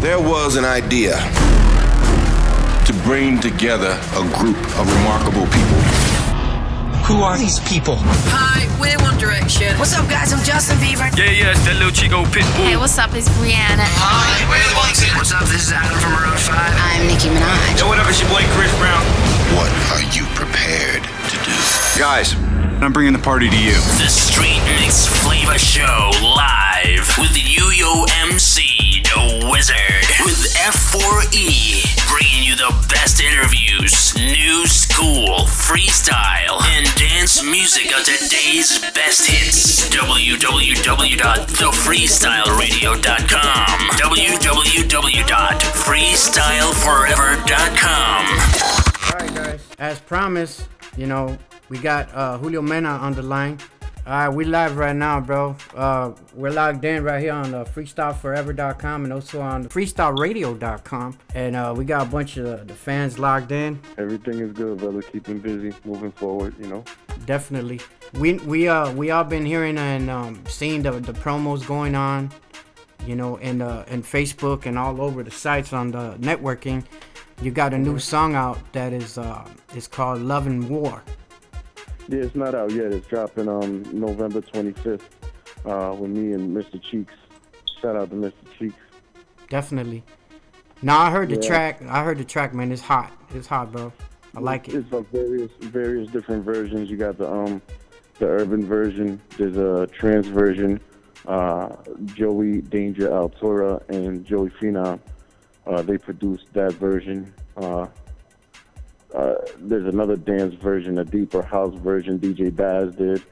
There was an idea to bring together a group of remarkable people. Who are these people? Hi, we're One Direction. What's up, guys? I'm Justin Bieber. Yeah, it's that little Chico Pitbull. Hey, what's up? It's Rihanna. Hi, we're the Wanted. What's up? This is Adam from Maroon 5. I'm Nicki Minaj. Yo, what up? It's your boy Chris Brown. What are you prepared to do? Guys, I'm bringing the party to you. The Street Mix Flavor Show live with Yo MC, the Wizard, with F4E, bringing you the best interviews, new school, freestyle, and dance music of today's best hits. www.thefreestyleradio.com, www.freestyleforever.com. All right, guys. As promised, we got Julio Mena on the line. All right, we live right now, bro. We're logged in right here on freestyleforever.com and also on freestyleradio.com. And we got a bunch of the fans logged in. Everything is good, brother. Keeping busy, moving forward, Definitely. We all been hearing and seeing the promos going on, in Facebook and all over the sites on the networking. You got a new song out that is it's called Love and War. Yeah, it's not out yet. It's dropping November 25th with me and Mr. Cheeks. Shout out to Mr. Cheeks. Definitely. Now I heard the track. Man. It's hot. It's hot, bro. I like it. It's like various different versions. You got the urban version. There's a trance version. Joey Danger Altura and Joey Phenom. They produced that version. There's another dance version, a deeper house version DJ Baz did,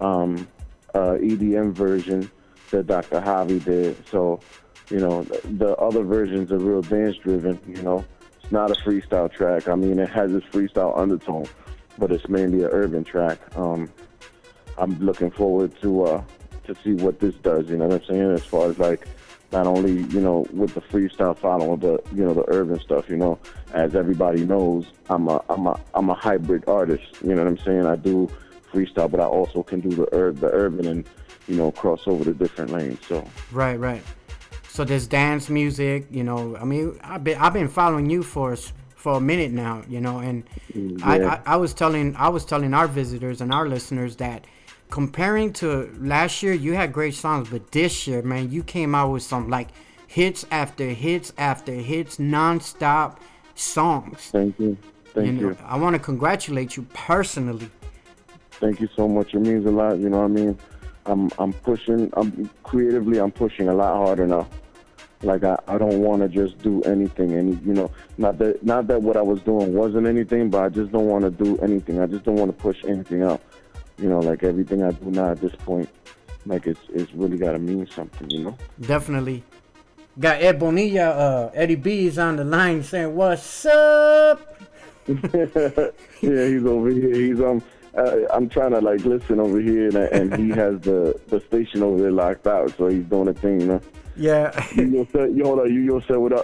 EDM version that Dr. Javi did. So, the other versions are real dance driven, It's not a freestyle track. I mean, it has this freestyle undertone, but it's mainly an urban track. I'm looking forward to see what this does, you know what I'm saying? As far as like, not only, with the freestyle following, but, the urban stuff, as everybody knows, I'm a hybrid artist, you know what I'm saying? I do freestyle, but I also can do the urban and, cross over the different lanes, so. Right. So there's dance music, I've been following you for a minute now, and yeah. I was telling our visitors and our listeners that comparing to last year, you had great songs, but this year, man, you came out with some like hits after hits after hits, non-stop songs. Thank you. Thank you. I want to congratulate you personally. Thank you so much. It means a lot. You know what I mean? I'm pushing. I'm pushing a lot harder now. Like I don't want to just do anything, and not that what I was doing wasn't anything, but I just don't want to do anything. I just don't want to push anything out. Like everything I do now at this point, like it's really got to mean something, Definitely. Got Ed Bonilla, Eddie B is on the line saying, "What's up?" Yeah, he's over here. He's I'm trying to like listen over here, and he has the station over there locked out, so he's doing a thing, Yeah. Hold on, you say what up?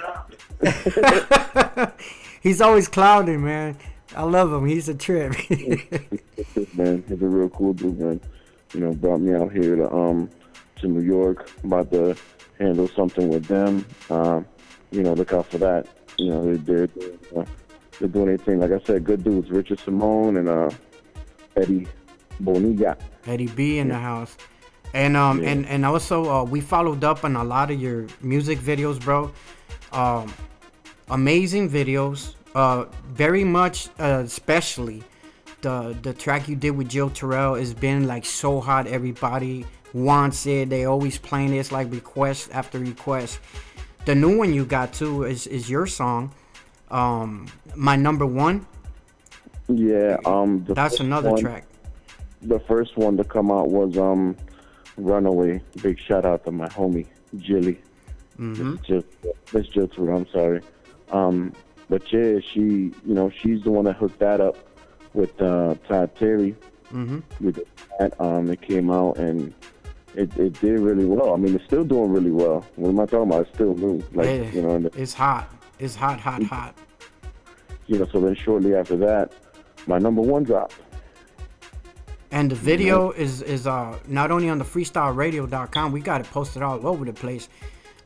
He's always clowning, man. I love him. He's a trip. Man, he's a real cool dude, man. Brought me out here to New York. I'm about to handle something with them. Look out for that. They're doing their thing. Like I said, good dudes. Richard Simone and Eddie Bonilla. Eddie B in the house. And and also we followed up on a lot of your music videos, bro. Amazing videos. Very much, especially the track you did with Jill Terrell has been like so hot. Everybody wants it. They always playing it. It's like request after request. The new one you got too is your song, My Number One. Yeah, that's another track. The first one to come out was Runaway. Big shout out to my homie Jilly. Mm-hmm. Miss Jill Terrell. I'm sorry. But yeah, she's the one that hooked that up with Todd Terry. Mm-hmm. With that, it came out and it did really well. I mean, it's still doing really well. What am I talking about? It's still new. It's hot. It's hot. So then shortly after that, My Number One dropped. And the video is not only on the freestyleradio.com. We got it posted all over the place.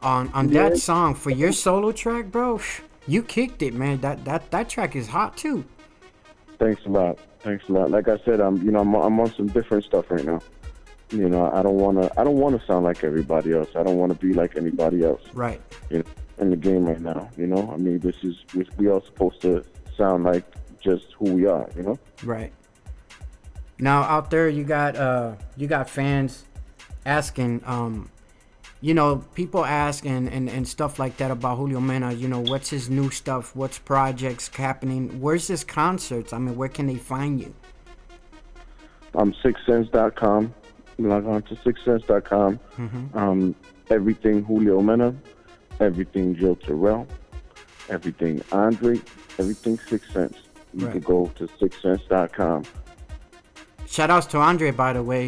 on that song for your solo track, bro. You kicked it, man. That track is hot too. Thanks a lot. Like I said, I'm on some different stuff right now. You know, I don't wanna sound like everybody else. I don't wanna be like anybody else. Right. You know, in the game right now. You know, I mean, we are supposed to sound like just who we are. You know. Right. Now out there, you got fans asking, you know, people ask and stuff like that about Julio Mena. You know, what's his new stuff? What's projects happening? Where's his concerts? I mean, where can they find you? SixCents.com. Log on to SixCents.com. Mm-hmm. Everything Julio Mena, everything Joe Terrell, everything Andre, everything 6 Cents. You can go to SixCents.com. Shout outs to Andre, by the way.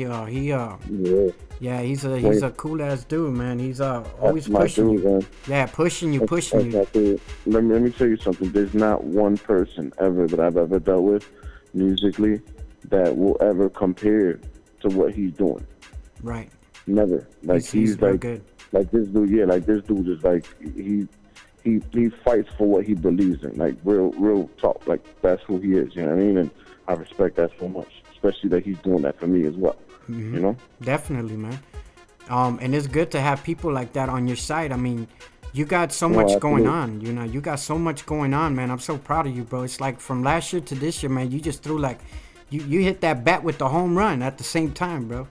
Yeah, he's a cool ass dude, man. He's always pushing you. Man. Yeah, pushing you. Let me tell you something. There's not one person ever that I've ever dealt with musically that will ever compare to what he's doing. Right. Never. Like he's like good. Like this dude. Yeah, like this dude is like he fights for what he believes in. Like real talk. Like that's who he is. You know what I mean? And I respect that so much, especially that he's doing that for me as well. Mm-hmm. You know? Definitely, man. And it's good to have people like that on your side. I mean, you got so much going on. You know, you got so much going on, man. I'm so proud of you, bro. It's like from last year to this year, man. You just threw like, you hit that bat with the home run at the same time, bro.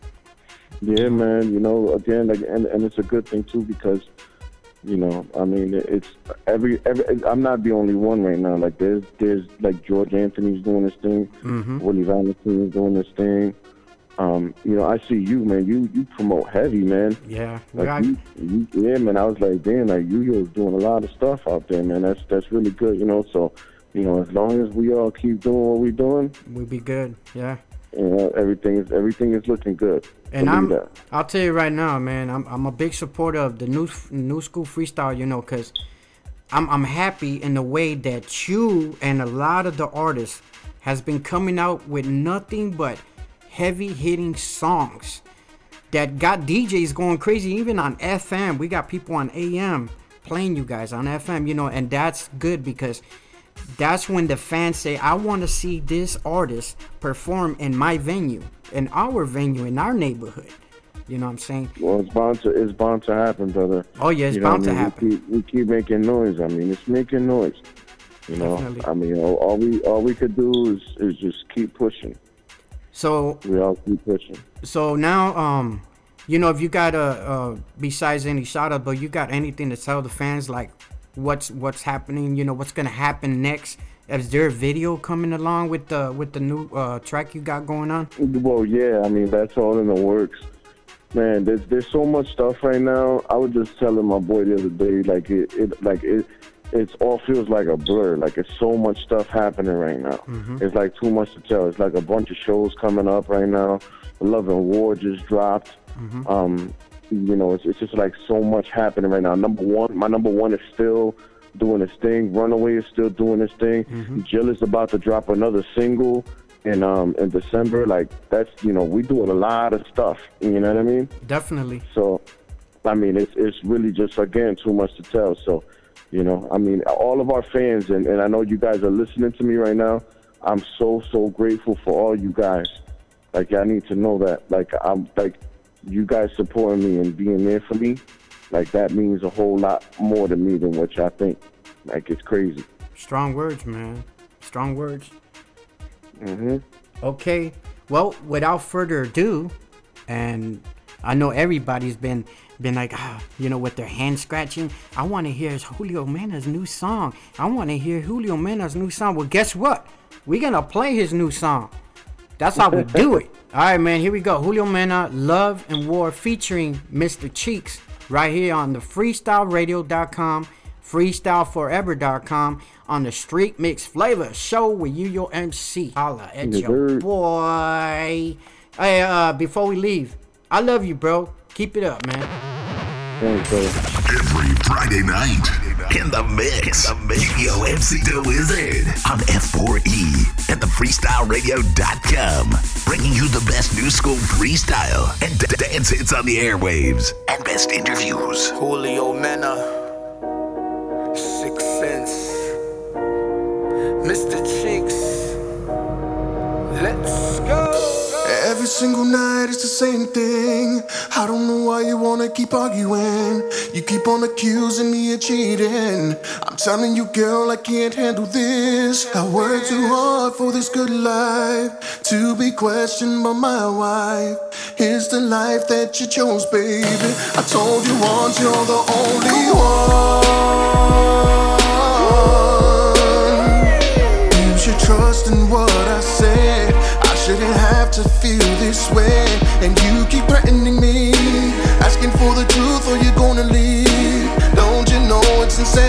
Yeah, man. You know, again, like, and it's a good thing too because, you know, I mean, it's every. I'm not the only one right now. Like there's like George Anthony's doing this thing. Mm-hmm. Willie Valentine is doing this thing. You know, I see you, man. You promote heavy, man. Yeah, like yeah, man. I was like, damn, like you're doing a lot of stuff out there, man. That's really good, you know. So, you know, as long as we all keep doing what we're doing, we'll be good. Yeah. You know, everything is looking good. And I'll tell you right now, man. I'm a big supporter of the new school freestyle, you know, because I'm happy in the way that you and a lot of the artists has been coming out with nothing but heavy hitting songs that got DJs going crazy. Even on FM, we got people on AM playing you guys on FM, you know, and that's good because that's when the fans say, I want to see this artist perform in my venue, in our venue, in our neighborhood. You know what I'm saying? Well, it's bound to happen, brother. Oh yeah, it's bound to happen. We keep making noise. I mean, it's making noise. You know, definitely. I mean, all we could do is just keep pushing. So we all keep pushing. So now, you know, if you got besides any shout out, but you got anything to tell the fans, like what's happening? You know, what's gonna happen next? Is there a video coming along with the new track you got going on? Well, yeah. I mean, that's all in the works, man. There's so much stuff right now. I was just telling my boy the other day, like it all feels like a blur. Like it's so much stuff happening right now. Mm-hmm. It's like too much to tell. It's like a bunch of shows coming up right now. Love and War just dropped. Mm-hmm. You know, it's just like so much happening right now. My number one is still doing its thing. Runaway is still doing its thing. Mm-hmm. Jill is about to drop another single in December. Like that's, you know, we doing a lot of stuff. You know what I mean? Definitely. So, I mean, it's really just, again, too much to tell. So, you know, I mean, all of our fans, and I know you guys are listening to me right now. I'm so grateful for all you guys. Like, I need to know that. Like, I'm like, you guys supporting me and being there for me. Like, that means a whole lot more to me than what y'all think. Like, it's crazy. Strong words, man. Strong words. Mm-hmm. Okay. Well, without further ado, and I know everybody's been like, you know, with their hands scratching. I want to hear Julio Mena's new song. I want to hear Julio Mena's new song. Well, guess what? We're going to play his new song. That's how we do it. All right, man, here we go. Julio Mena, Love and War, featuring Mr. Cheeks, right here on the freestyleradio.com, freestyleforever.com, on the Street Mix Flavor Show with Yo MC. Holla at your boy. Hey, before we leave, I love you, bro. Keep it up, man. Thanks, bro. Every Friday night, In the mix. Yo, MC The Wizard on F4E at thefreestyleradio.com. Bringing you the best new school freestyle and dance hits on the airwaves and best interviews. Julio Mena, 6 Sense, Mr. Cheeks, let's go. Every single night it's the same thing. I don't know why you wanna keep arguing. You keep on accusing me of cheating. I'm telling you, girl, I can't handle this. I work too hard for this good life to be questioned by my wife. Here's the life that you chose, baby. I told you once, you're the only one. You should trust in what I said. Shouldn't have to feel this way. And you keep threatening me, asking for the truth or you're gonna leave. Don't you know it's insane?